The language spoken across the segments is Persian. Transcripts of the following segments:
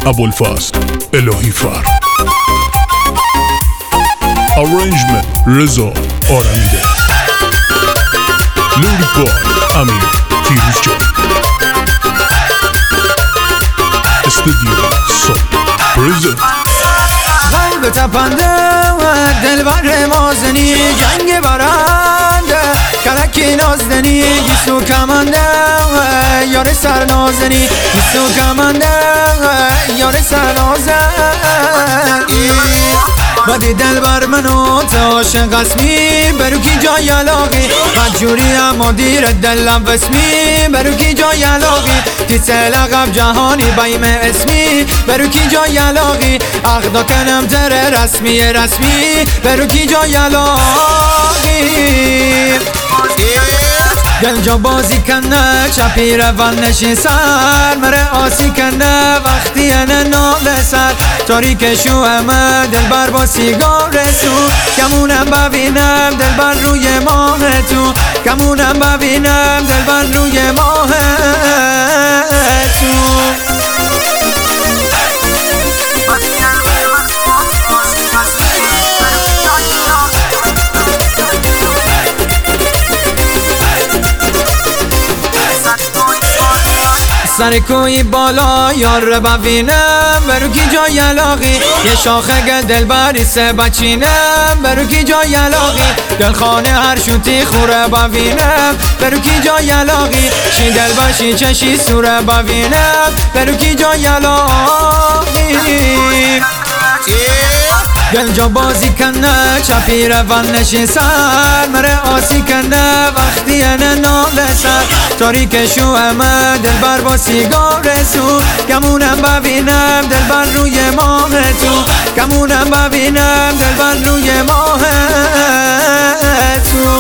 ابوالفضل الهی فر. Arrangement رضا آرمیده. لیریک بای امیر فیروزجان. استودیو سون پرزنت. قلب تپنده دلبر مازنی، جنگ برنده کرکی نازدنی، گیسو کمنده یار سرنازنی، گیسو کمنده یار سرنازنی. بدی دلبر منو عاشق اسمی، برو کی جای علاقی بدجوری اما دیر دلم بسمی، برو کی جای علاقی تیسه لقب جهانی بایم اسمی، برو کی جای علاقی اخدا کنم تر رسمی رسمی، برو کی جای علاقی دل جا بازی کنه چپی روان نشین سر، مره آسی کنه وقتی انه نال سر، تاریک شو همه دل بر با سیگار تو، کمونم ببینم دل بر روی ماه تو، کمونم ببینم دل بر روی ماه تو. سر کوی بالا یار رو ببینم، برو کی جای علاقی یه شاخه گل دل بریسه بچینم، برو کی جای علاقی دلخانه هر شوتی خوره ببینم، برو کی جای علاقی شی دل بشی چشی سوره ببینم، برو کی جای علاقی دل جا بازی کنه چپی روان نشین سر، مره آسی کنه وقتی انه نال سر، تاریک شو همه دل بر با سیگار تو، کمونم ببینم دل بر روی ماه تو، کمونم ببینم دل بر روی ماه تو.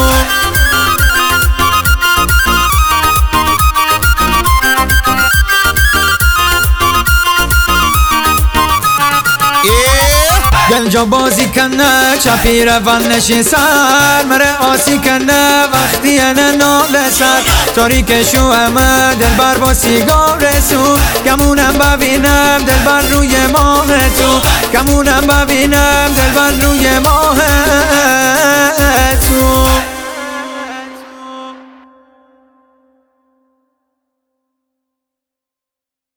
دل جا بازی کنه چپی روان نشین سر، مره آسی کنه وقتی انه نال سر، تاریک شو همه دل بر با سیگار تو، کمونم ببینم دل بر روی ماه تو، کمونم ببینم دل بر روی ماه تو.